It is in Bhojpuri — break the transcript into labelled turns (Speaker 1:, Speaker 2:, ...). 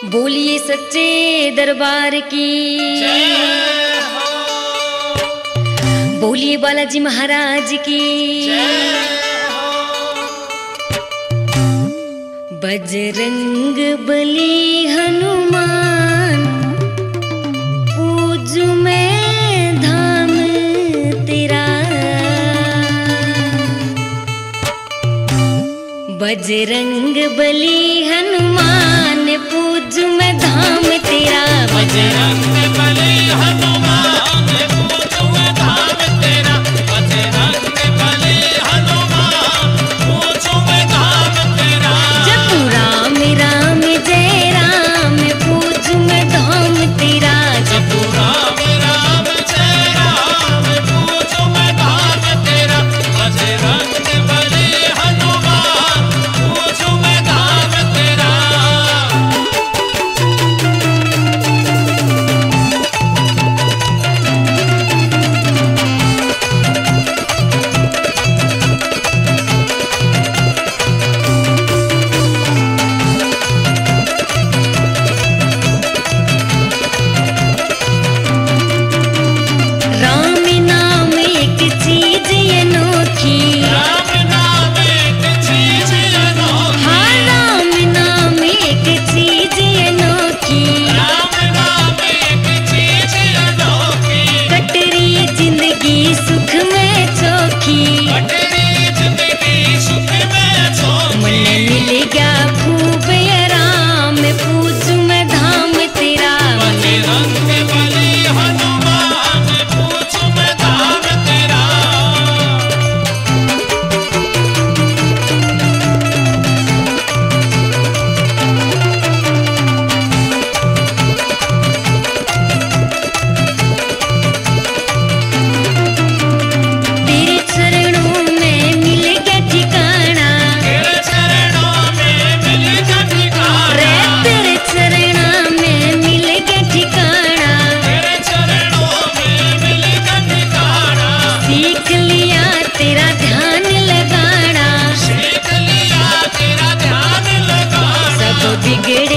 Speaker 1: बोलिए सच्चे दरबार की, बोलिए बालाजी महाराज की। बजरंग बली हनुमान पूजू मैं धाम तेरा। बजरंग बली हनुमान पूजू मैं धाम तेरा।
Speaker 2: बजरंग बली हनुमान पूजू मैं धाम तेरा। बजरंग बली हनुमान पूजू मैं धाम तेरा।
Speaker 1: जपू राम राम जय राम पूजू मैं धाम तेरा।
Speaker 2: जपू राम राम जय राम पूजू मैं धाम तेरा। बजरंग बली हनुमान पूजू मैं धाम तेरा।
Speaker 1: राम नाम एक चीज अनोखी।
Speaker 2: राम नाम एक चीज अनोखी।
Speaker 1: हाँ राम नाम एक चीज अनोखी।
Speaker 2: राम नाम एक चीज अनोखी।
Speaker 1: कटरी जिंदगी सुख में चोखी।
Speaker 2: कटरी जिंदगी सुख में चोखी।
Speaker 1: मन मिल गया खूब आराम पूजू मैं धाम तेरा।
Speaker 2: बजरंग बली हनुमान पूजू मैं धाम तेरा।
Speaker 1: तेरे चरणों में मिल गया ठिकाना।
Speaker 2: तेरे चरणों में मिल गया ठिकाना।
Speaker 1: रे तेरे चरणों में मिल गया ठिकाना।
Speaker 2: तेरे चरणों में मिल गया ठिकाना।
Speaker 1: सीख लिया तेरा ध्यान लगाना।
Speaker 2: सीख लिया तेरा ध्यान लगाना।
Speaker 1: सब बिगड़े